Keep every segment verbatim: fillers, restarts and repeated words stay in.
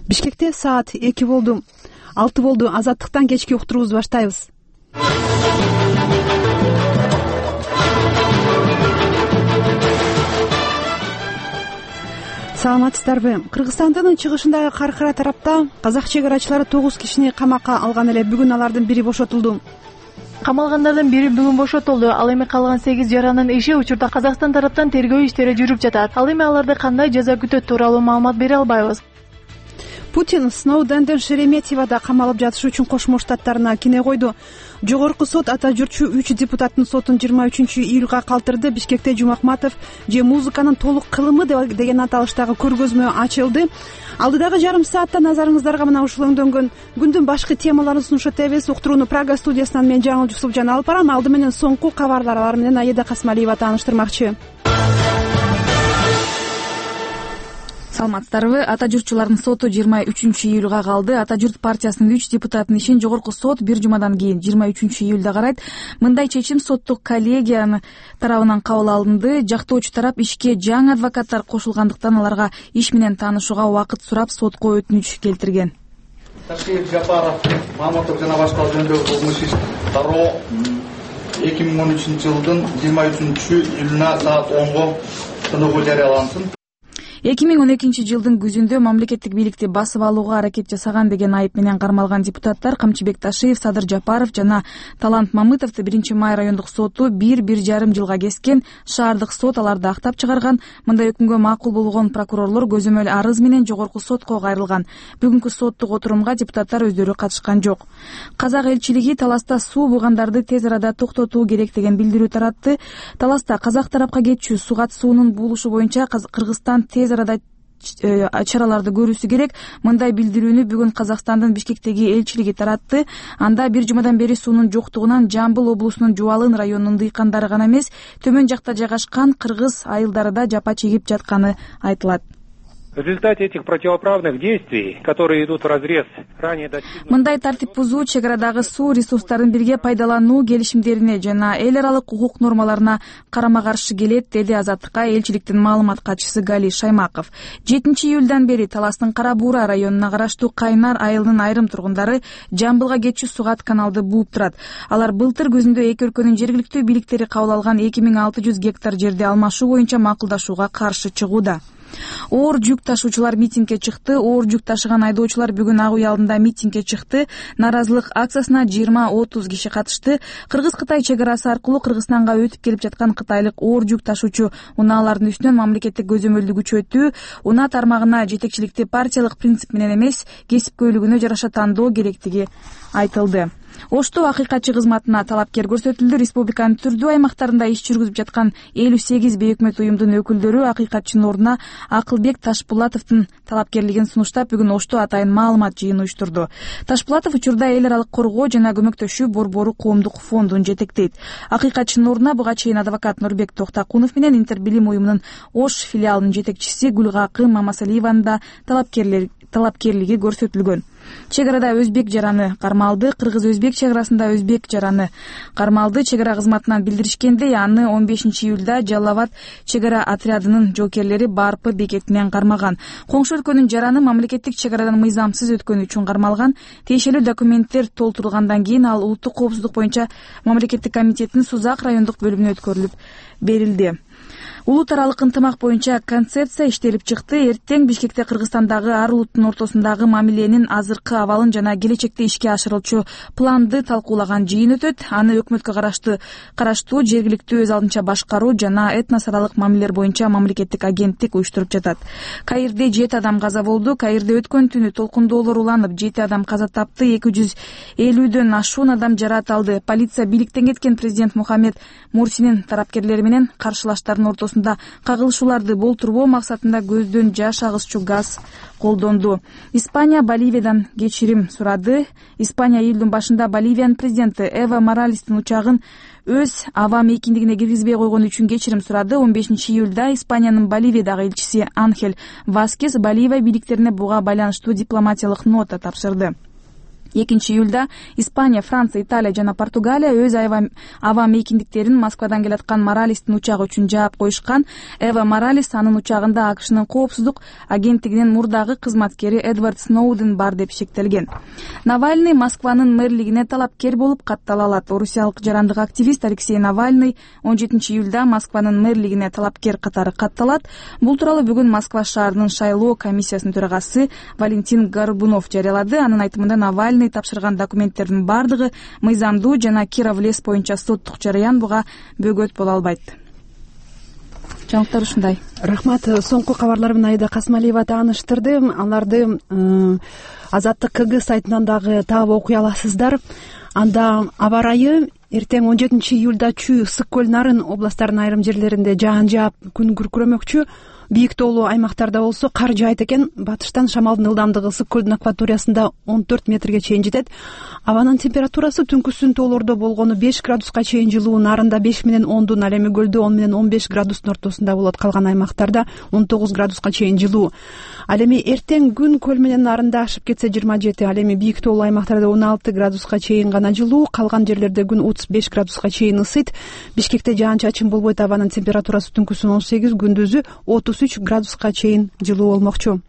Бишкекте саат эки болду. алты болду. Азаттыктан кечки уктуруубузду баштайбыз. Саламатсыздарбы? Кыргызстандын чыгышындагы Каркара тарапта казак чек арачылары тогуз кишини камакка алган эле. Бүгүн алардын бири бошотулду. Камалгандардын бири бүгүн бошотулду. Ал эми калган сегиз жаранын иши учурда Казакстан тараптан тергөө иштери жүрүп жатат. Ал эми аларды кандай жаза күтөт тууралуу маалымат бере албайбыз. Путин Сноуденден Шереметьевада камалып жатышы үчүн Кошмо Штаттарына кине койду. Жогорку сот ата журтчу үч депутаттын сотун жыйырма үчүнчү июлга калтырды. Бишкекте Жумакматов же музыканын толук кылымы деген аталыштагы көргөзмө ачылды. Алдыдагы жарым саатта назарыңыздарга мына ушул өңдөнгөн күндүн башкы темаларын сунуш этебиз. Уктурууну Прага студиясынан мен Жаңыл Жусупжан алып барам. Алды менен соңку кабарлар, алар менен Аида Касмалиева тааныштырмакчы. Саламатсыздарбы? Ата журтчулардын соту жыйырма үчүнчү июлга калды. Ата журт партиясынын үч депутатынын ишин жогорку сот бир жумадан кийин жыйырма үчүнчү июлда карайт. Мындай чечим соттук коллегия тарабынан кабыл алынды. Жактоочу тарап ишке жаңы адвокаттар кошулгандыктан аларга иш менен таанышууга убакыт сурап сотко өтүнүч келтирген. Ташиев, Жапаров, Мамутов жана башка жөнүндөгү кылмыш иш дароо эки миң он үчүнчү жылдын жыйырма үчүнчү июлуна саат онго тыныгуу жарыялансын. эки миң он экинчи жылдын күзүндө мамлекеттик бийликти басып алууга аракет жасаган деген айып менен кармалган депутаттар Камчыбек Ташиев, Садыр Жапаров жана Талант Мамытовду биринчи май райондук соту бир бир жарым жылга кескен. Шаардык сот аларды актап чыгарган. Мындай өкүмгө макул болгон прокурорлор көзөмөл арыз менен жогорку сотко кайрылган. Бүгүнкү соттук отурумга депутаттар өздөрү катышкан жок. Казак элчилиги таласта суу бугандарды тез арада токтотуу керек деген билдирүү таратты. Таласта казак тарапка кетчү сугат суунун буулушу боюнча Кыргызстан тез арада чараларды көрүүсү керек. Мындай билдирүүнү бүгүн Казакстандын Бишкектеги элчилиги таратты. Анда бир жумадан бери суунун жоктугунан Жамбыл облусунун Жубалын районунун дыйкандары гана эмес, төмөн жакта жайгашкан кыргыз айылдары да жапа чегип жатканы айтылат. В результате этих противоправных действий, которые идут вразрез ранее достигнутых... Мындай тартип бузуу чек арадагы суу ресурстарын бирге пайдалануу келишимдерине жана эл аралык укук нормаларына карама каршы келет, деди Азаттыкка элчиликтин маалымат катчысы Гали Шаймаков. жетинчи июлдан бери Таластын Кара Буура районуна караштуу Кайнар айылынын айрым тургундары Жамбылга кетчү сугат каналды бууп турат. Алар былтыр күзүндө эки өлкөнүн жергиликтүү бийликтери кабыл алган эки миң алты жүз гектар жерди алмашуу боюнча макулдашууга каршы чыгууда. Оор жүк ташуучулар митингге чыкты. Оор жүк ташыган айдоочулар бүгүн Ак Үй алдында митингге чыкты. Наразылык акциясына жыйырма отуз киши катышты. Кыргыз-Кытай чек арасы аркылуу Кыргызстанга өтүп келип жаткан кытайлык оор жүк ташуучу унаалардын үстүнөн мамлекеттик көзөмөлдү күчөтүү, унаа тармагына жетекчиликти партиялык принцип менен эмес, кесипкөйлүгүнө жараша тандоо керектиги айтылды. Ошту акыйкатчы кызматына талапкер көрсөтүлдү. Республиканын түрдүү аймактарында иш жүргүзүп жаткан элүү сегиз бейөкмөт уюмдун өкүлдөрү акыйкатчынын ордуна Акылбек Ташпулатовдун талапкерлигин сунуштап, бүгүн Ошту атайын маалымат жыйыны уюштурду. Ташпулатов учурда эл аралык коргоо жана көмөктөшүү борбору коомдук фондун жетектейт. Акыйкатчынын ордуна буга чейин адвокат Нурбек Токтакунов менен Интербилим уюмунун Ош филиалынын жетекчиси Гүлгакы Мамасалиеванын да талапкерлиги көрсөтүлгөн. Чек арада өзбек жараны кармалды. Кыргыз-өзбек чек арасында өзбек жараны кармалды. Чек ара кызматынан билдиришкендей, аны он бешинчи июлда Жалал Абад чек ара отрядынын жоокерлери Барпы бекетинен кармаган. Коңшу өлкөнүн жараны мамлекеттик чек арадан мыйзамсыз өткөнү үчүн кармалган. Тиешелүү документтер толтурулгандан кийин ал улуттук коопсуздук боюнча мамлекеттик комитеттин Сузак райондук бөлүмүнө өткөрүлүп берилди. Улут аралык ынтымак боюнча концепция иштелип чыкты. Эртең Бишкекте Кыргызстандагы ар улуттун ортосундагы мамиленин азыркы абалын жана келечекте ишке ашырылчу планды талкуулаган жыйын өтөт. Аны өкмөткө караштуу караштуу жергиликтүү өз алдынча башкаруу жана этнос аралык мамилелер боюнча мамлекеттик агенттик уюштуруп жатат. Каирде жети адам каза болду. Каирде өткөн түнү толкундоолор уланып, жети адам каза тапты, эки жүз элүүдөн ашуун адам жараат алды. Полиция бийликтен кеткен президент Мухаммед Мурсинин тарапкерлери менен каршылаштардын ортосунда кагылышууларды болтурбоо максатында көздөн жаш агызчу газ колдонду. Испания Боливиядан кечирим сурады. Испания июлдун башында Боливиянын президенти Эва Моралестин учагын өз аба мейкиндигине киргизбей койгон үчүн кечирим сурады. он бешинчи июлда Испаниянын Боливиядагы элчиси Анхель Васкес Боливия бийликтерине буга байланыштуу дипломатиялык нота тапшырды. экинчи июлда Испания, Франция, Италия жана Португалия өз аба мейкиндиктерин Москвадан келаткан Моралестин учагы үчүн жаап коюшкан. Эва Моралес анын учагында АКШнын коопсуздук агенттигинин мурдагы кызматкери Эдвард Сноуден бар деп шектелген. Навальный Москванын мэрлигине талапкер болуп каттала алат. Орусиялык жарандык активист Алексей Навальный он жетинчи июлда Москванын мэрлигине талапкер катары катталат. Бул тууралуу бүгүн Москва шаарынын шайлоо комиссиясынын төрагасы Валентин Горбунов жарыялады. Анын айтымында Навальный тапшырган документтердин бардыгы мыйзамдуу жана Кировлес боюнча соттук жарыян буга бөгөт боло албайт. Жаңылыктар ушундай. Рахмат. Соңку кабарлар менен Айда Касмалиева тааныштырды. Аларды Азаттык КГ сайтынан дагы таап окуй аласыздар. Анда аба ырайы эртең он жетинчи июлда Чүй, Ысык көл, Нарын областарынын айрым жерлеринде жаан жаап күн күркүрөмөкчү. Бийик тоолуу аймактарда болсо кар жаайт экен. Батыштан шамалдын ылдамдыгы Ысык көлдүн акваториясында он төрт метрге чейин жетет. Абанын температурасы түнкүсүн тоолордо болгону беш градуска чейин жылуу, Нарында беш менен ондун, ал эми көлдө он менен он беш градустун ортосунда болот. Калган аймактарда он тогуз градуска чейин жылуу. Ал эми эртең күн көл менен Нарында ашып кетсе жыйырма жети, ал эми бийик тоолуу аймактарда он алты градуска чейин гана жылуу, калган жерлерде күн отуз беш градуска чейин ысыйт. Бишкекте жаан-чачын болбойт. Абанын температурасы түнкүсүн он сегиз, күндүзү отуз үч градуска чейин жылуу болмокчу.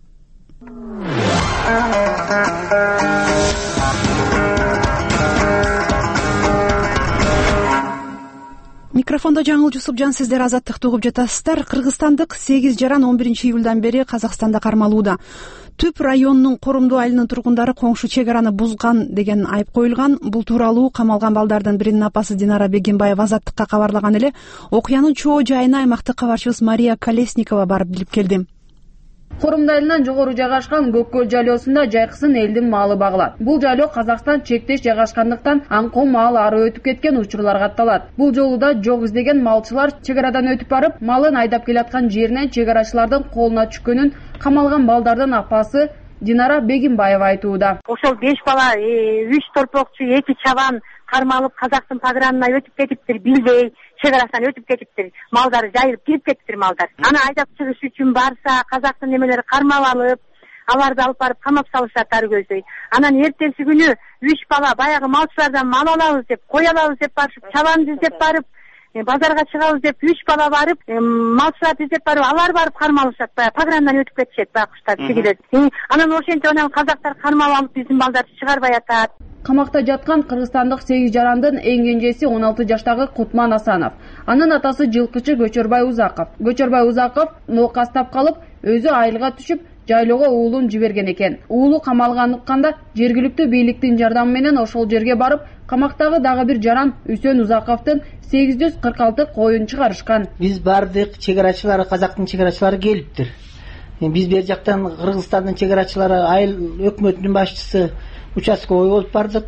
Микрофондо Жаңыл Жусупжан, сиздер Азаттыкты угуп жатасыздар. Кыргызстандык сегиз жаран он биринчи июлдан бери Казакстанда кармалууда. Түп районунун Корумдуу айылынын тургундары коңшу чек араны бузган деген айып коюлган. Бул тууралуу камалган балдардын биринин апасы Динара Бегимбаева Азаттыкка кабарлаган эле. Окуянын чоо жайына аймактык кабарчыбыз Мария Колесникова барып билип келди. Корумду айылынан жогору жайгашкан Көккөл жайлоосунда жайкысын элдин маалы багылат. Бул жайлоо Казакстан чектеш жайгашкандыктан аңкоо маал ары өтүп кеткен учурлар катталат. Бул жолу да жок издеген малчылар чек арадан өтүп барып, малын айдап келаткан жеринен чек арачылардын колуна түшкөнүн камалган балдардын апасы Динара Бегимбаева айтууда. Ошол беш бала, үч торпокчу, эки чабан кармалып Казактын погранына өтүп кетиптир, билбей чек арасынан өтүп кетиптир. Малдары жайылып кирип кетиптир малдар. Аны айдап чыгыш үчүн барса, Казактын немелери кармап алып, аларды алып барып камап салышат ары көздөй. Анан эртеси күнү үч бала баягы малчылардан мал алабыз деп, кой алабыз деп барышып, чабан издеп барып, базарга чыгабыз деп үч бала барып, малчыларды издеп барып, алар барып кармалышат, баягы пограндан өтүп кетишет, баягы куштар чигилет. Анан ошентип анан казактар кармап алып биздин балдарды чыгарбай атат. Камакта жаткан кыргызстандык сегиз жарандын эң кенжеси он алты жаштагы Кутман Асанов. Анын атасы жылкычы Көчөрбай Узаков. Көчөрбай Узаков ноокастап калып, өзү айылга түшүп, жайлоого уулун жиберген экен. Уулу камалган укканда жергиликтүү бийликтин жардамы менен ошол жерге барып, камактагы дагы бир жаран Үсөн Узаковдун сегиз жүз кырк алты коюн чыгарышкан. Биз бардык чек арачылары, Казактын чек арачылары келиптир. Биз бер жактан Кыргызстандын чек арачылары, айыл өкмөтүнүн башчысы участковой болуп бардык.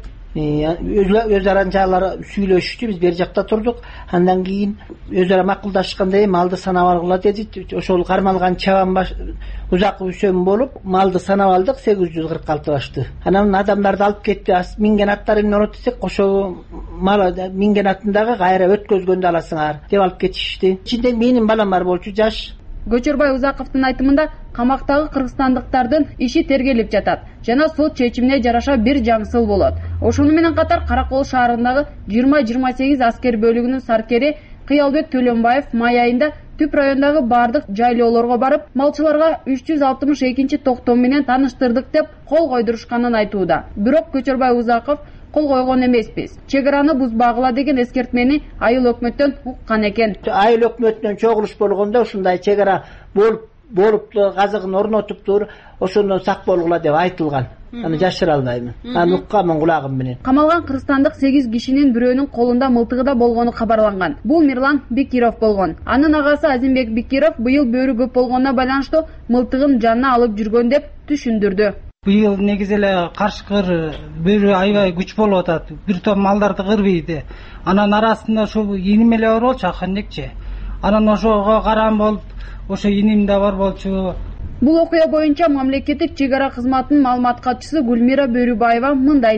Өз аранчалары сүйлөшүштү, биз бер жакта турдук. Андан кийин өз ара макулдашкандай малды санап алгыла дедик. Ошол кармалган чабан баш Узаков Үсөн болуп, малды санап алдык, сегиз жүз кырк алты башты. Анан адамдарды алып кетти. Минген аттары менен отурсак, ошол мал минген аттындагы кайра өткөзгөндө аласыңар деп алып кетишти. Ичинде менин балам бар болчу, жаш. Көчөрбай Узаковдун айтымында камактагы кыргызстандыктардын иши тергелип жатат жана сот чечимине жараша бир жаңсыл болот. Ошону менен катар Каракол шаарындагы жыйырма жыйырма сегиз аскер бөлүгүнүн саркери Кыялбек Төлөнбаев май айында түп райондагы бардык жайлоолорго барып, малчыларга үч жүз алтымыш экинчи токтом менен тааныштырдык деп кол койдурушканын айтууда. Бирок Көчөрбай Узаков кол койгон эмеспиз. Чек араны бузбагыла деген эскертмени айыл өкмөттөн уккан экен. Айыл өкмөтүнөн чогулуш болгондо ушундай чек ара болуп болупту, казыгын орнотуптур, ошондон сак болгула деп айтылган. Аны жашыра албайм. Аны укканмын кулагым менен. Камалган кыргызстандык сегиз кишинин бирөөнүн колунда мылтыгы да болгону кабарланган. Бул Мирлан Бекиров болгон. Анын агасы Азимбек Бекиров быйыл бөөрү көп болгонуна байланыштуу мылтыгын жанына алып жүргөн деп түшүндүрдү. Быйыл негизи эле каршкыр бөөрү аябай күч болуп атат. Бир топ малдарды кырбыйды. Анан арасында ушул иним эле бар болчу, Акындекче. Анан ошого карам болуп, ошо иним да бар болчу. Бул окуя боюнча мамлекеттик чек ара кызматынын маалымат катчысы Гүлмира Бөрүбаева мындай деди.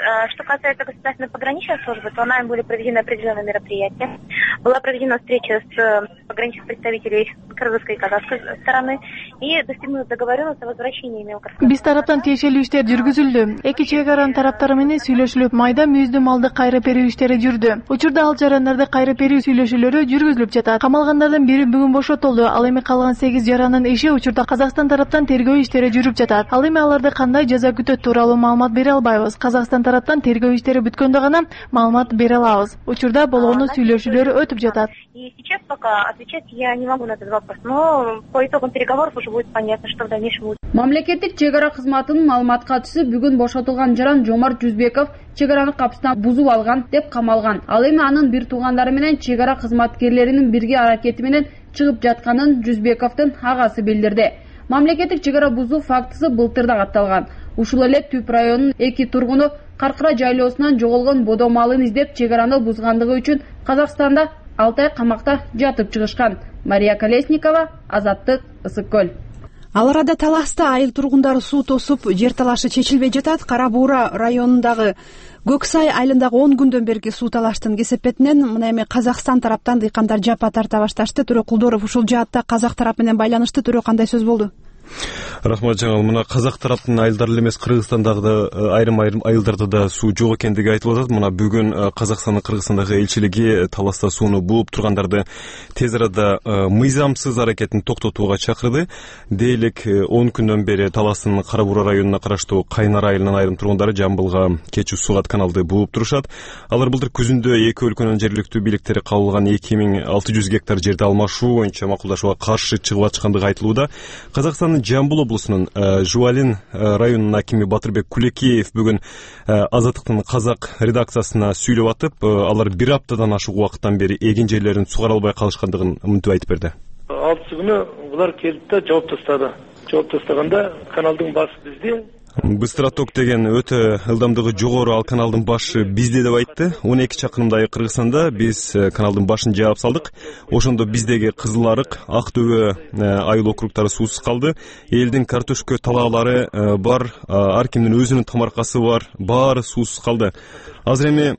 Что касается государственной пограничной службы, то нами были проведены определенные мероприятия. Была проведена встреча с пограничных представителей кыргызской и казахской стороны и достигнута договоренность о возвращении мелких. Биз тараптан тиешелүү иштер жүргүзүлдү. Эки чек аранын тараптары менен сүйлөшүлүп, майда мүйүздүү малды кайрып берүү иштери жүрдү. Учурда ал жарандарды кайрып берүү сүйлөшүүлөрү жүргүзүлүп жатат. Камалгандардын бири бүгүн бошотулду. Ал эми калган сегиз жаранын иши учурда Казакстан тараптан тергөө иштери жүрүп жатат. Ал эми аларды кандай жаза күтөт тууралуу маалымат бере албайбыз. Казакстан тараптан тергөө иштери бүткөндө гана маалымат бере алабыз. Учурда болгону сүйлөшүүлөр өтүп жатат. И сейчас пока отвечать я не могу на этот вопрос, но по итогам переговоров уже будет понятно, что в дальнейшем будет. Мамлекеттик чек ара кызматынын маалымат катчысы бүгүн бошотулган жаран Жомарт Жүзбеков чек араны капысынан бузуп алган деп камалган. Ал эми анын бир туугандары менен чек ара кызматкерлеринин бирге аракети менен чыгып жатканын Жүзбековдун агасы билдирди. Мамлекеттик чек ара бузуу фактысы былтыр да катталган. Ушул эле Түп районунун эки тургуну Каркыра жайлоосунан жоголгон бодо малын издеп чек араны бузгандыгы үчүн Казакстанда алты ай камакта жатып чыгышкан. Мария Колесникова, Азаттык, Ысык көл. Ал арада Таласта айыл тургундары суу тосуп, жер талашы чечилбей жатат. Кара Буура районундагы Көксай айылындагы он күндөн берки суу талаштын кесепетинен мына эми Казакстан тараптан дыйкандар жапа тарта башташты. Төрө Кулдоров, ушул жаатта казак тарап менен байланышты. Төрө, кандай сөз болду? Рахмат жаңыл, мына казак тараптын айылдары эмес, Кыргызстандагы айрым айрым айылдарда да суу жок экендиги айтылып атат. Мына бүгүн Казакстандын Кыргызстандагы элчилиги Таласта сууну бууп тургандарды тез арада мыйзамсыз аракетин токтотууга чакырды. Дейлик он күндөн бери Таластын Кара Буура районуна караштуу Кайнар айылынын айрым тургундары Жамбылга кечүү суугат каналды бууп турушат. Алар былтыр күзүндө эки өлкөнүн жергиликтүү бийликтери кабыл алган эки миң алты жүз гектар жерди алмашуу боюнча макулдашууга каршы чыгып аткандыгы айтылууда. Казакстандын Жамбыл облусунун Жуалин районунун акими Батырбек Кулекеев бүгүн Азаттыктын казак редакциясына сүйлөп атып, алар бир аптадан ашык убакыттан бери эгин жерлерин сугара албай калышкандыгын мынтип айтып берди. Алтысы күнү булар келип да жооп тастады. Жооп тастаганда каналдын башы бизде. Быстраток деген өтө ылдамдыгы жогору ал каналдын башы бизде деп айтты. он эки чакырымдай Кыргызстанда биз каналдын башын жаап салдык. Ошондо биздеги Кызыл Арык, Ак Төбө айыл округтары суусуз калды. Элдин картошка талаалары бар, ар кимдин өзүнүн тамаркасы бар, баары суусуз калды. Азыр эми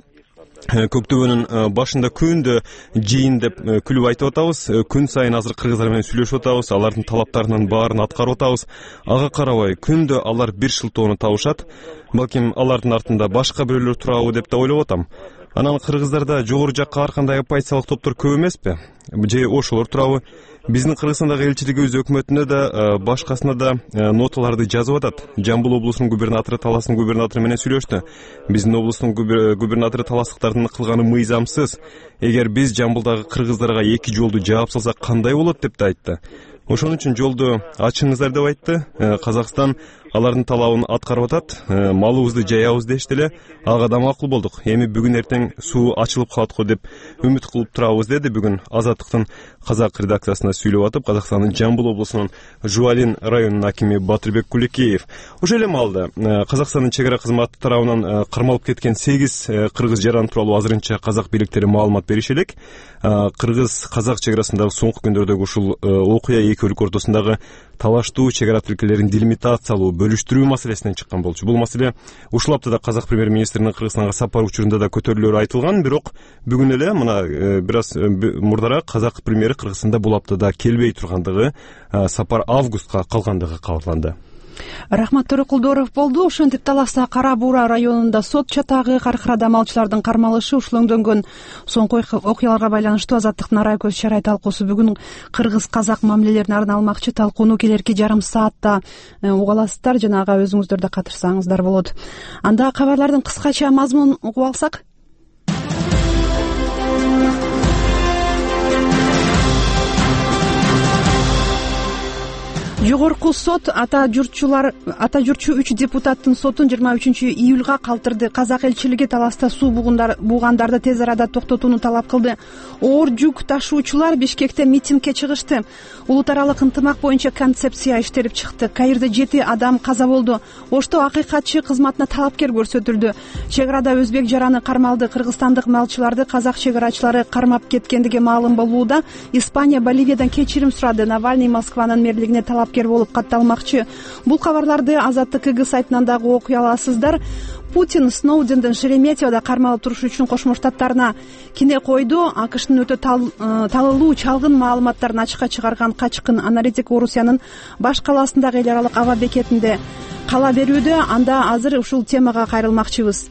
Көктөбөнүн башында күндө жыйын деп күлүп айтып атабыз. Күн сайын азыр кыргыздар менен сүйлөшүп атабыз, алардын талаптарынын баарын аткарып атабыз. Ага карабай күндө алар бир шылтоону табышат. Балким алардын артында башка бирөөлөр турабы деп да ойлоп атам. Анан кыргыздарда жогору жакка ар кандай оппозициялык топтор көп эмеспи? Же ошолор турабы? Биздин Кыргызстандагы элчилигибиз өкмөтүнө да, башкасына да ноталарды жазып атат. Жамбыл облусунун губернатору, Таластын губернатору менен сүйлөштү. Биздин облустун губернатору таластыктардын кылганы мыйзамсыз. Эгер биз Жамбылдагы кыргыздарга эки жолду жаап салсак кандай болот деп да айтты. Ошон үчүн жолду ачыңыздар деп айтты. Казакстан алардын талабын аткарып атат. Малыбызды жаябыз дешти эле. Ага да макул болдук. Эми бүгүн эртең суу ачылып калат го деп үмүт кылып турабыз деди бүгүн Азаттыктын казак редакциясына сүйлөп атып Казакстандын Жамбыл облусунун Жуалин районунун акими Батырбек Кулекеев. Ошол эле маалда Казакстандын чек ара кызматы тарабынан кармалып кеткен сегиз кыргыз жаран тууралуу азырынча казак бийликтери маалымат бериши элек. Кыргыз казак чек арасындагы соңку күндөрдөгү ушул окуя эки өлкө ортосундагы талаштуу чек ара тилкелерин делимитациялоо, бөлүштүрүү маселесинен чыккан болчу. Бул маселе ушул аптада казак премьер-министринин Кыргызстанга сапар учурунда да көтөрүлөрү айтылган, бирок бүгүн эле мына бир аз мурдараак казак премьери Кыргызстанда бул аптада келбей тургандыгы, сапар августка калгандыгы кабарланды. Рахмат, Төрө Кулдоров болду. Ошентип Таласта Кара Буура районунда сот чатагы Каркырада малчылардын кармалышы ушул өңдөнгөн соңку окуяларга байланыштуу Азаттыктын арай көз чарай талкуусу бүгүн кыргыз казак мамилелерин арналмакчы. Талкууну келерки жарым саатта угуп аласыздар, жана ага өзүңүздөр да катышсаңыздар болот. Анда кабарлардын кыскача мазмунун угуп алсак. Жогорку сот ата журтчулар ата журтчу үч депутаттын сотун жыйырма үчүнчү июлга калтырды. Казак элчилиги Таласта суу буугандарды тез арада токтотууну талап кылды. Оор жүк ташуучулар Бишкекте митингге чыгышты. Улут аралык ынтымак боюнча концепция иштелип чыкты. Каирде жети адам каза болду. Ошто акыйкатчы кызматына талапкер көрсөтүлдү. Чек арада өзбек жараны кармалды. Кыргызстандык малчыларды казак чек арачылары кармап кеткендиги маалым болууда. Испания Боливиядан кечирим сурады. Навальный Москванын мэрлигине талап кесипкер болуп катталмакчы. Бул кабарларды Азаттык КГ сайтынан дагы окуй аласыздар. Путин Сноуденден Шереметьевода кармалып туруш үчүн Кошмо Штаттарына кине койду. АКШнын өтө талылуу чалгын маалыматтарын ачыкка чыгарган качкын аналитик Орусиянын баш калаасындагы эл аралык аба бекетинде кала берүүдө. Анда азыр ушул темага кайрылмакчыбыз.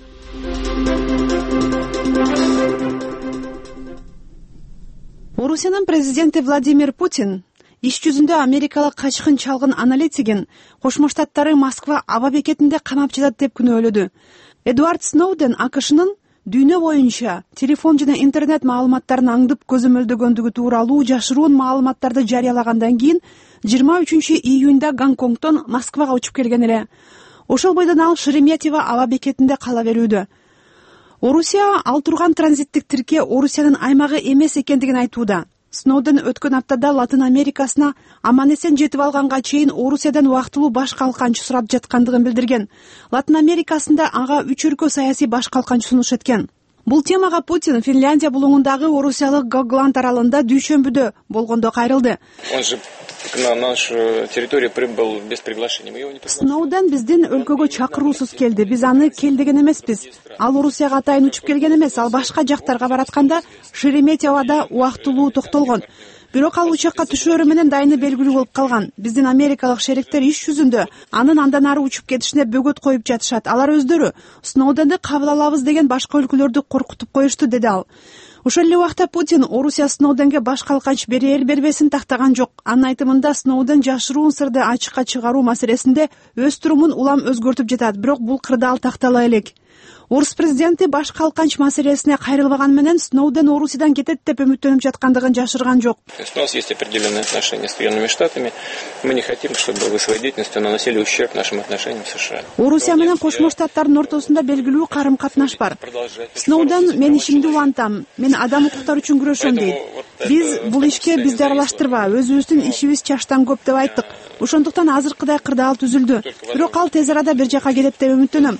Орусиянын президенти Владимир Путин иш жүзүндө америкалык качкын чалгын аналитигин Кошмо Штаттары Москва аба бекетинде камап жатат деп күнөөлөдү. Эдвард Сноуден АКШнын дүйнө боюнча телефон жана интернет маалыматтарын аңдып көзөмөлдөгөндүгү тууралуу жашыруун маалыматтарды жарыялагандан кийин жыйырма үчүнчү июнда Гонконгдон Москвага учуп келген эле. Ошол бойдон ал Шереметьево аба бекетинде кала берүүдө. Орусия ал турган транзиттик тирке Орусиянын аймагы эмес экендигин айтууда. Сноуден өткөн аптада Латын Америкасына аман эсен жетип алганга чейин Орусиядан убактылуу баш калканчы сурап жаткандыгын билдирген. Латын Америкасында ага үч өлкө саясий баш калканчы сунуш эткен. Бул темага Путин Финляндия булуңундагы орусиялык Гогланд аралында дүйшөмбүдө болгондо кайрылды. На нашу территорию прибыл без приглашения. Мы его не приглашали. Сноуден биздин өлкөгө чакыруусуз келди. Биз аны кел деген эмеспиз. Ал Орусияга атайын учуп келген эмес. Ал башка жактарга баратканда Шереметьевода убактылуу токтолгон. Бирок ал учакка түшөөрү менен дайыны белгилүү болуп калган. Биздин америкалык шериктер иш жүзүндө анын андан ары учуп кетишине бөгөт коюп жатышат. Алар өздөрү Сноуденди кабыл алабыз деген башка өлкөлөрдү коркутуп коюшту, деди ал. Ошол эле убакта Путин Орусия Сноуденге баш калканч берер бербесин тактаган жок. Анын айтымында Сноуден жашыруун сырды ачыкка чыгаруу маселесинде өз турумун улам өзгөртүп жатат, бирок бул кырда ал тактала элек. Орус президенти баш калканч маселесине кайрылбаган менен Сноуден Орусиядан кетет деп үмүттөнүп жаткандыгын жашырган жок. У нас есть определенные отношения с Соединенными Штатами. Мы не хотим, чтобы вы своей деятельностью наносили ущерб нашим отношениям с США. Орусия менен Кошмо Штаттардын ортосунда белгилүү карым катнаш бар. Сноуден мен ишимди улантам, мен адам укуктары үчүн күрөшөм дейт. Биз бул ишке бизди аралаштырба, өзүбүздүн ишибиз чаштан көп деп айттык. Ошондуктан азыркыдай кырдаал түзүлдү. Бирок ал тез арада бир жака келет деп үмүттөнөм.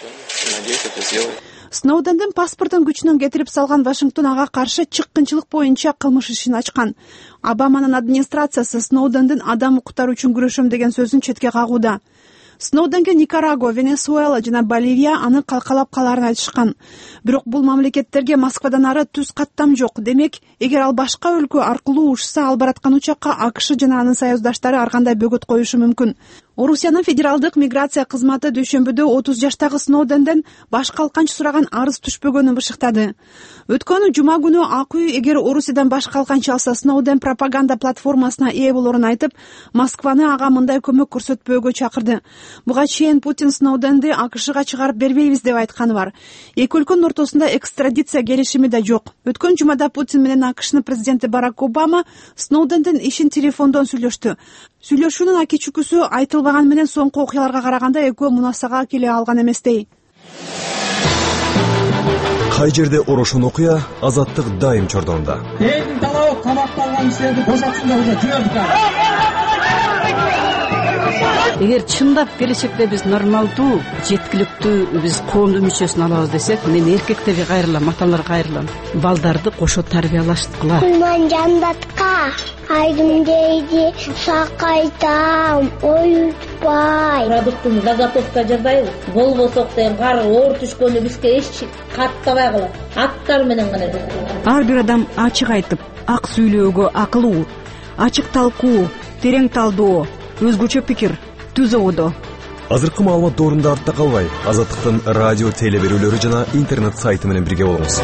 Сноудендин паспортун күчүнөн кетирип салган Вашингтон ага каршы чыккынчылык боюнча кылмыш ишин ачкан. Обаманын администрациясы Сноудендин адам укуктары үчүн күрөшөм деген сөзүн четке кагууда. Сноуденге Никарагуа, Венесуэла жана Боливия аны калкалап калаарын айтышкан. Бирок бул мамлекеттерге Москвадан ары түз каттам жок. Демек, эгер ал башка өлкө аркылуу учса, ал бараткан учакка АКШ жана анын союздаштары ар кандай бөгөт коюшу мүмкүн. Орусиянын федералдык миграция кызматы дүйшөмбүдө отуз жаштагы Сноуденден баш калканч сураган арыз түшпөгөнүн бышыктады. Өткөн жума күнү ак үй эгер Орусиядан баш калканч алса Сноуден пропаганда платформасына ээ болорун айтып, Москваны ага мындай көмөк көрсөтпөөгө чакырды. Буга чейин Путин Сноуденди АКШга чыгарып бербейбиз деп айтканы бар. Эки өлкөнүн ортосунда экстрадиция келишими да жок. Өткөн жумада Путин менен АКШнын президенти Барак Обама Сноудендин ишин телефондон сүйлөштү. Сүйлөшүүнүн аки чүкүсү айтылбаган менен соңку окуяларга караганда экөө мунасага келе алган эместей. Кай жерде орошон окуя, Азаттык дайым чордонда. Элдин талабы камакта алган кишилерди бошотсундар, уже жибердик. Эгер чындап келечекте биз нормалдуу, жеткиликтүү биз коомдун мүчөсүн алабыз десек, мен эркектерге кайрылам, аталарга кайрылам. Балдарды кошо тарбиялашткыла. Мен жандатка айдым дейди, сакайтам, оютпай. Продуктун заготовка жасайбыз. Болбосок деген кар оор түшкөндө бизге эч каттабай калат. Аттар менен гана. Ар бир адам ачык айтып, ак сүйлөөгө акылуу, ачык талкуу, терең талдоо, өзгөчө пикир, түз ободо. Азыркы маалымат доорунда артта калбай, Азаттыктын радио теле берүүлөрү жана интернет сайты менен бирге болуңуз.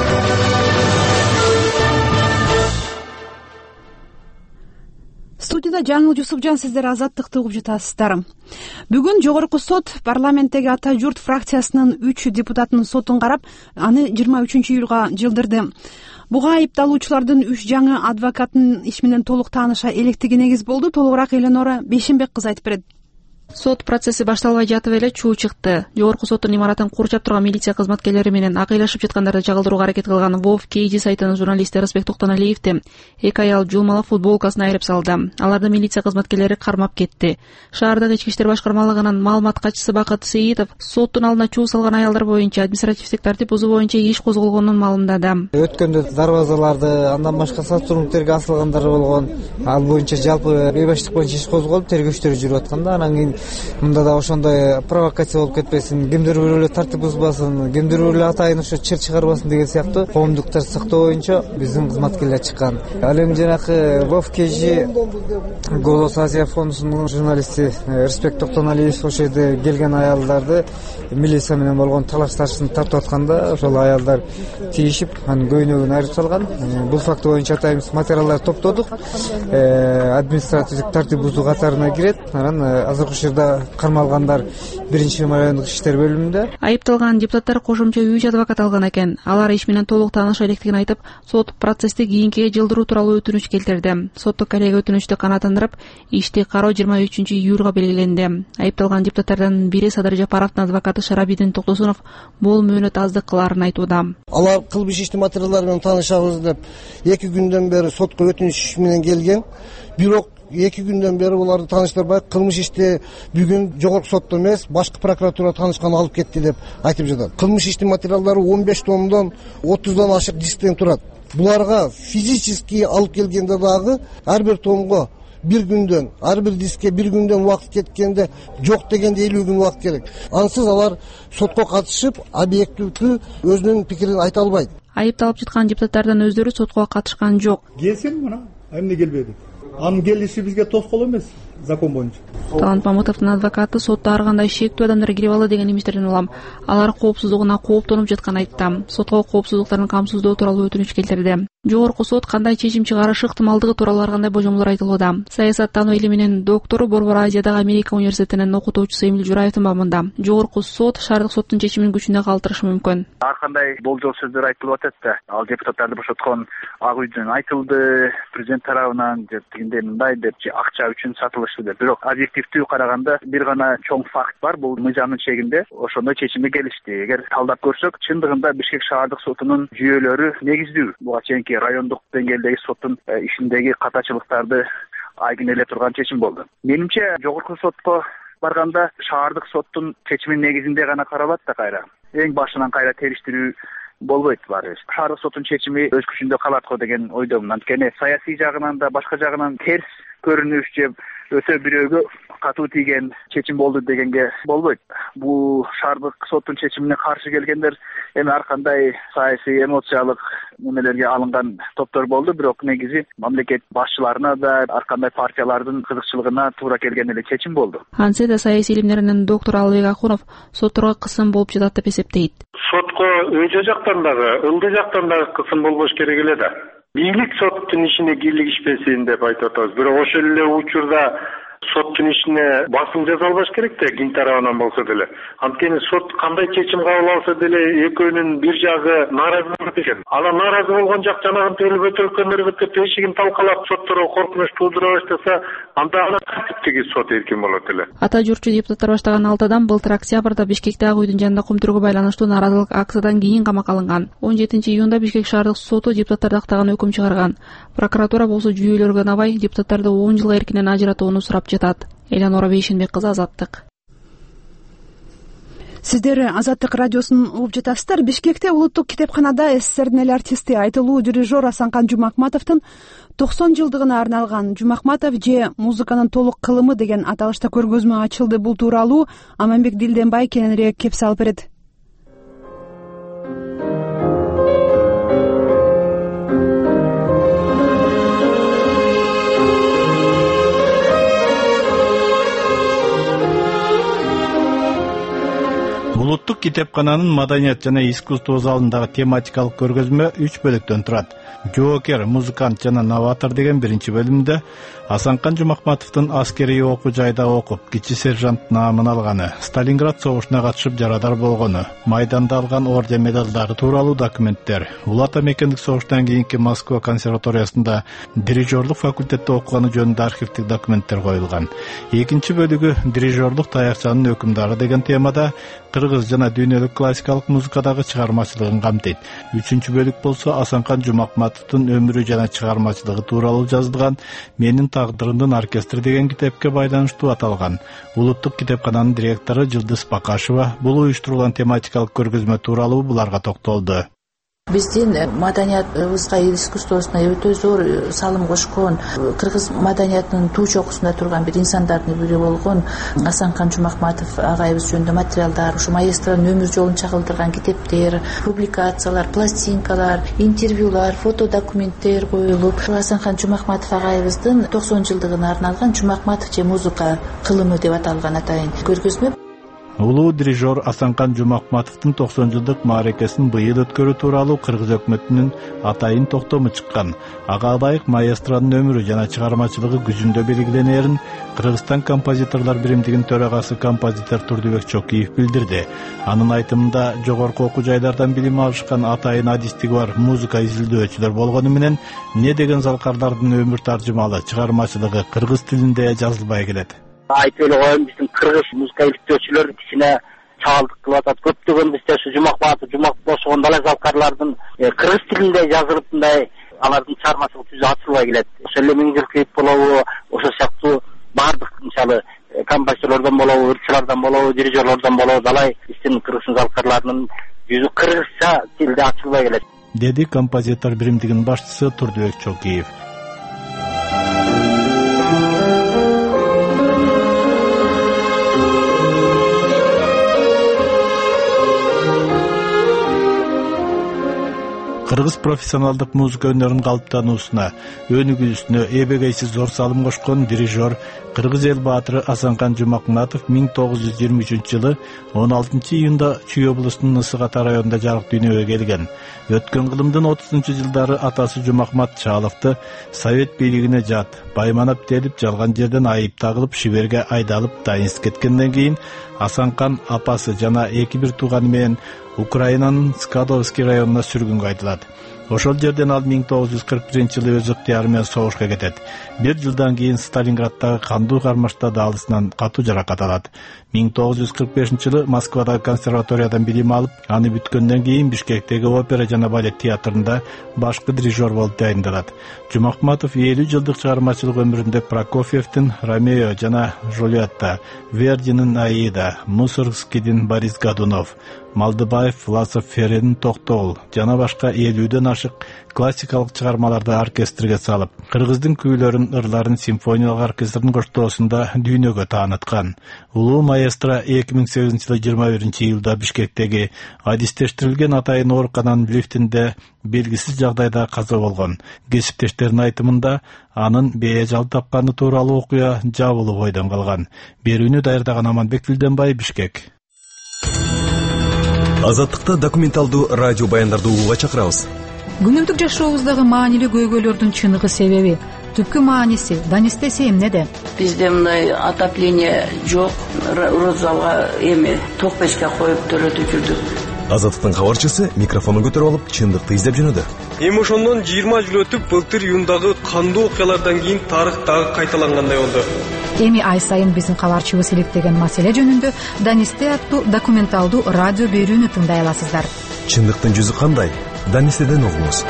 Студияда Жаңыл Жусупжан, сиздер Азаттыкты угуп жатасыздар. Бүгүн жогорку сот парламенттеги Ата журт фракциясынын үч депутатынын сотун карап, аны жыйырма үчүнчү июлга жылдырды. Буга айыпталуучулардын үч жаңы адвокаттын иш менен толук тааныша электиги негиз болду. Толугураак Эленора Бейшенбек кызы айтып берет. сот процесси башталбай жатып эле чуу чыкты. Жогорку соттун имаратын курчап турган милиция кызматкерлери менен акыйлашып жаткандарды чагылдырууга аракет кылган вов kg сайтынын журналисти Рысбек Токтоналиевди эки аял жуумалап футболкасын айырып салды. Аларды милиция кызматкерлери кармап кетти. Шаардык ички иштер башкармалыгынын маалымат катчысы Бакыт Сейитов соттун алдына чуу салган аялдар боюнча административдик тартип бузуу боюнча иш козголгонун маалымдады. Өткөндө дарбазаларды, андан башка соцурмуктерге асылгандар болгон. Ал боюнча жалпы бейбаштык боюнча иш козголуп, тергөөчтөр жүрүп атканда, анан кийин мында да ошондой провокация болуп кетпесин, кимдир бирөө эле тартип бузбасын, кимдир бирөө эле атайын ошо чыр чыгарбасын деген сыяктуу коомдуктар сактоо боюнча биздин кызматкерлер чыккан. Ал эми жанакы вов kg Голос Азия фондунун журналисти Рысбек Токтоналиев ошол жерде келген аялдарды милиция менен болгон талаш тартышын тартып атканда ошол аялдар тийишип, анын көйнөгүн айырып салган. Бул факт боюнча атайбыз материалдарды топтодук. Административдик тартип бузуу катарына кирет. Анан азыркы учурда кармалгандар биринчи райондук иштер бөлүмүндө. Айыпталган депутаттар кошумча үч адвокат алган экен. Алар иш менен толук тааныша электигин айтып, сот процессти кийинкиге жылдыруу тууралуу өтүнүч келтирди. Соттук коллега өтүнүчтү канааттандырып, ишти кароо жыйырма үчүнчү июлга белгиленди. Айыпталган депутаттардан бири Садыр Жапаровдун адвокаты Шарабидин Токтосунов бул мөөнөт аздык кылаарын айтууда. Алар кылмыш иштин материалдары менен таанышабыз деп эки күндөн бери сотко өтүнүч менен келген. Бирок эки күндөн бери буларды тааныштырбай, кылмыш ишти бүгүн жогорку сотто эмес, башкы прокуратура таанышкан алып кетти деп айтып жатат. Кылмыш иштин материалдары он беш томдон отуздан ашык дисктен турат. Буларга физически алып келгенде дагы ар бир томго бир күндөн, ар бир дискке бир күндөн убакыт кеткенде, жок дегенде элүү күн убакыт керек. Ансыз алар сотко катышып, объективдүү өзүнүн пикирин айта албайт. Айыпталып жаткан депутаттардын өздөрү сотко катышкан жок. Келсем мына, эмне келбеди? Анын келиши бизге тоскоол эмес, закон боюнча. Талант Мамутовдун адвокаты сотто ар кандай шектүү адамдар кирип алды деген эместерден улам. Алар коопсуздугуна кооптонуп жатканын айтты. Сотко коопсуздуктарын камсыздоо тууралуу өтүнүч келтирди. Жогорку сот кандай чечим чыгарышы ыктымалдыгы тууралуу ар кандай божомолор айтылууда. Саясаттануу илиминин доктору, Борбор Азиядагы Америка университетинин окутуучусу Эмил Жураевдин бабында жогорку сот шаардык соттун чечимин күчүндө калтырышы мүмкүн. Ар кандай болжол сөздөр айтылып атат да. Ал депутаттарды бошоткон ак үйдөн айтылды, президент тарабынан тигиндей мындай деп, акча үчүн сатылышты деп. Бирок объективдүү караганда бир гана чоң факт бар, бул мыйзамдын чегинде ошондой чечимге келишти. Эгер талдап көрсөк, чындыгында Бишкек шаардык сотунун жүйөлөрү негиздүү. Буга чейинки райондук деңгээлдеги соттун ишиндеги катачылыктарды айгинелеп турган чечим болду. Менимче жогорку сотко барганда шаардык соттун чечиминин негизинде гана каралат да кайра. Эң башынан кайра териштирүү болбойт баары. Шаардык соттун чечими өз күчүндө калат го деген ойдомун. Анткени саясий жагынан да башка жагынан терс көрүнүш же өтө бирөөгө катуу тийген чечим болду дегенге болбойт. Бул шаардык соттун чечимине каршы келгендер эми ар кандай саясий эмоциялык немелерге алынган топтор болду, бирок негизи мамлекет башчыларына да ар кандай партиялардын кызыкчылыгына туура келген эле чечим болду. Антсе да саясий илимдеринин доктору Албек Акунов сотторго кысым болуп жатат деп эсептейт. Сотко өжө жактан дагы, ылдый жактан дагы кысым болбош керек эле да. Бийлик соттун ишине кийлигишпесин деп айтып атабыз. Бирок ошол эле учурда соттун ишине басым жасалбаш керек да, ким тарабынан болсо деле. Анткени сот кандай чечим кабыл алса деле экөөнүн бир жагы нааразы болот экен. Ана нааразы болгон жак жанагын төлөп өтөлгөн нөрбөткө тешигин талкалап сотторго коркунуч туудура баштаса, анда ана тартиптеги сот эркин болот эле. Ата журтчу депутаттар баштаган алты адам былтыр октябрда Бишкекте ак үйдүн жанында кумтүргө байланыштуу нааразылык акциядан кийин камакка алынган. он жетинчи июнда Бишкек шаардык соту депутаттарды актаган өкүм чыгарган. Прокуратура болсо жүйөлөргө набай депутаттарды он жылга эркинен ажыратууну сурап жатат. Элянора Бейшенбек кызы, Азаттык. Сиздер Азаттык радиосун угуп жатасыздар. Бишкекте улуттук китепканада СССРдин эл артисти, айтылуу дирижер Асанкан Жумакматовдун токсон жылдыгына арналган «Жумакматов же музыканын толук кылымы» деген аталышта көргөзмө ачылды. Бул тууралуу Аманбек Дилденбай кененирээк кеп салып берет. Бул Улуттук китепкананын маданият жана искусство залындагы тематикалык көргөзмө үч бөлүктөн турат. Жоокер, музыкант жана новатор деген биринчи бөлүмдө Асанкан Жумакматовдун аскерий окуу жайда окуп, кичи сержант наамын алганы, Сталинград согушуна катышып жарадар болгону, майданда алган орден медалдары тууралуу документтер, Улуу Ата мекендик согуштан кийинки Москва консерваториясында дирижерлук факультетте окуганы жөнүндө архивдик документтер коюлган. Экинчи бөлүгү дирижерлук таякчанын өкүмдары деген темада кыргыз жана дүйнөлүк классикалык музыкадагы чыгармачылыгын камтыйт. Үчүнчү бөлүк болсо Асанкан Жумакматовдун өмүрү жана чыгармачылыгы тууралуу жазылган Менин тагдырымдын оркестри деген китепке байланыштуу аталган. Улуттук китепкананын директору Жылдыз Бакашева бул уюштурулган тематикалык көргөзмө тууралуу буларга токтолду. Биздин маданиятыбызга, искусствосуна өтө зор салым кошкон, кыргыз маданиятынын туу чокусунда турган бир инсандардын бири болгон Асанкан Жумакматов агайыбыз жөнүндө материалдар, ушу маэстронун өмүр жолун чагылдырган китептер, публикациялар, пластинкалар, интервьюлар, фотодокументтер коюлуп, Асанкан Жумакматов агайыбыздын токсон жылдыгына арналган Жумакматов же музыка кылымы деп аталган атайын көргөзмө. Улуу дирижер Асанкан Жумакматовдун токсон жылдык мааракесин быйыл өткөрүү тууралуу кыргыз өкмөтүнүн атайын токтому чыккан. Ага ылайык маэстронун өмүрү жана чыгармачылыгы күзүндө белгиленерин Кыргызстан композиторлор биримдигинин төрагасы композитор Турдубек Чокиев билдирди. Анын айтымында жогорку окуу жайлардан билим алышкан атайын адистиги бар музыка изилдөөчүлөр болгону менен не деген залкарлардын өмүр таржымалы чыгармачылыгы кыргыз тилинде жазылбай келет. Айтып эле коеюн, биздин кыргыз музыка иликтөөчүлөр кичине чаалдык кылып атат. Көптөгөн бизде ушу Жумакматов, Жумак бошогон далай залкарлардын кыргыз тилинде жазылып мындай алардын чыгармачылык жүзү ачылбай келет. Ошол эле Миңдиркиев болобу, ошол сыяктуу баардык мисалы композиторлордон болобу, ырчылардан болобу, дирижерлордон болобу далай биздин кыргыз залкарларынын жүзү кыргызча тилде ачылбай келет, деди композитор биримдигинин башчысы Турдубек Чокиев. Кыргыз профессионалдык музыка өнөрүнүн калыптануусуна, өнүгүүсүнө эбегейсиз зор салым кошкон дирижер, кыргыз эл баатыры Асанкан Жумакматов миң тогуз жүз жыйырма үчүнчү жылы он алтынчы июнда Чүй облусунун Ысык Ата районунда жарык дүйнөгө келген. Өткөн кылымдын отузунчу жылдары атасы Жумакмат Чаловду совет бийлигине жат, байманап делип жалган жерден айып тагылып Шиберге айдалып Донецк кеткенден кийин Асанкан апасы жана эки бир тууганы менен Украинанын Скадовский районуна сүргүнгө айдалат. Ошол жерден ал миң тогуз жүз кырк биринчи жылы өз ыктыяры менен согушка кетет. Бир жылдан кийин Сталинграддагы кандуу кармашта даалысынан катуу жаракат алат. миң тогуз жүз кырк бешинчи жылы Москвадагы консерваториядан билим алып, аны бүткөндөн кийин Бишкектеги опера жана балет театрында башкы дирижер болуп тайындалат. Жумакматов элүү жылдык чыгармачылык өмүрүндө Прокофьевдин Ромео жана Жульетта, Вердинин Аида, Мусоргскийдин Борис Годунов, Малдыбаев Власов Ференин Токтоол жана башка элүүдөн ашык классикалык чыгармаларды оркестрге салып, кыргыздын күүлөрүн, ырларын симфониялык оркестрдин коштоосунда дүйнөгө тааныткан. Улуу маэстро эки миң сегизинчи жылы жыйырма биринчи июлда Бишкектеги адистештирилген атайын оорукананын лифтинде белгисиз жагдайда каза болгон. Кесиптештеринин айтымында анын бээ жал тапканы тууралуу окуя жабылып ойдон калган. Берүүнү даярдаган Аманбек Билденбай, Бишкек. Азаттыкта документалдуу радио баяндарды угууга чакырабыз. Күнүмдүк жашообуздагы маанилүү көйгөйлөрдүн чыныгы себеби, түпкү мааниси Донецкте эмнеде? Бизде мындай отопление жок, розалга эми ток печке коюп төрөтүп жүрдүк. Азаттыктын кабарчысы микрофонун көтөрүп алып, чындыкты издеп жөнөдү. Эми ошондон жыйырма жыл өтүп, былтыр июндагы кандуу окуялардан кийин тарых дагы кайталангандай болду. Эми ай сайын биздин кабарчыбыз иликтеген маселе жөнүндө Донецкте аттуу документалдуу радио берүүнү тыңдай аласыздар. Чындыктын жүзү кандай? Донецктен угуңуз.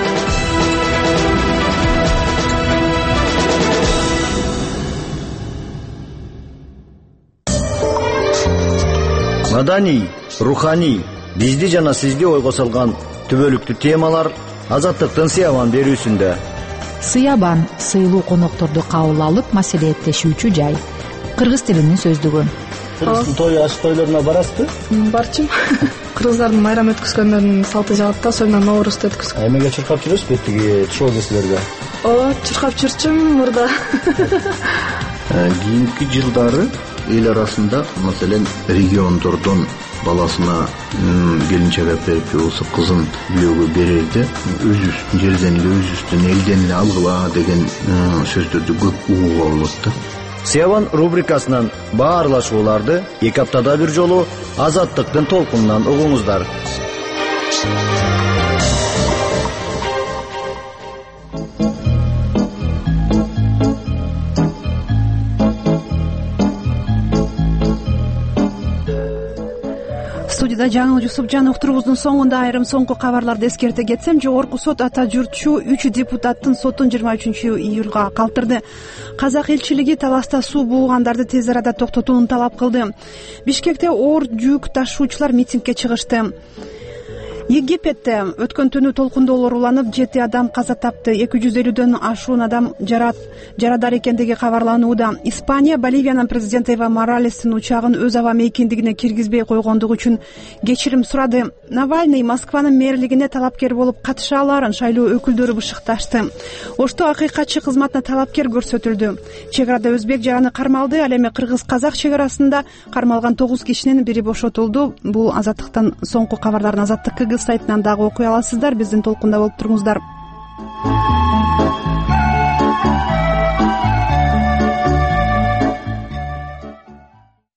Маданий, руханий, бизди жана сизди ойго салган түбөлүктүү темалар Азаттыктын Сыябан берүүсүндө. Сыябан сыйлуу конокторду кабыл алып маселеттешүүчү жай. Кыргыз тилинин сөздүгү. Кыргыздын той аш тойлоруна барасызбы? Барчым. Кыргыздардын майрам өткөзгөндөрүнүн салты жагат да, союна Ноорузду өткөзгөн. Эмеге чуркап жүрөсүз беттиги шоу кесилерге? Ооба, чуркап жүрчүм мурда. Кийинки жылдары эл арасында, маселен, региондордон баласына келинчек берип же болбосо кызын күйөөгө берерде өзүбүздүн жерден эле өзүбүздүн элден эле алгыла деген сөздөрдү көп угууга болот да. Сиябан рубрикасынан баарлашууларды эки аптада бир жолу Азаттыктын толкунунан угуңуздар. Студияда Жаңыл Жусупжан. Уктуруубуздун соңунда айрым соңку кабарларды эскерте кетсем, жогорку сот ата журтчу үч депутаттын сотун жыйырма үчүнчү июлга калтырды. Казак элчилиги таласта суу буугандарды тез арада токтотууну талап кылды. Бишкекте оор жүк ташуучулар митингге чыгышты. Египетте өткөн түнү толкундоолор уланып, жети адам каза тапты. эки жүз элүүдөн ашуун адам жарат жарадар экендиги кабарланууда. Испания Боливиянын президенти Эва Моралестин учагын өз аба мейкиндигине киргизбей койгондугу үчүн кечирим сурады. Навальный Москванын мэрлигине талапкер болуп катыша аларын шайлоо өкүлдөрү бышыкташты. Ошто акыйкатчы кызматына талапкер көрсөтүлдү. Чек арада өзбек жараны кармалды, ал эми кыргыз-казак чек арасында кармалган тогуз кишинин бири бошотулду. Бул Азаттыктан соңку кабарларын Азаттык сайтынан дагы окуй аласыздар. Биздин толкунда болуп туруңуздар.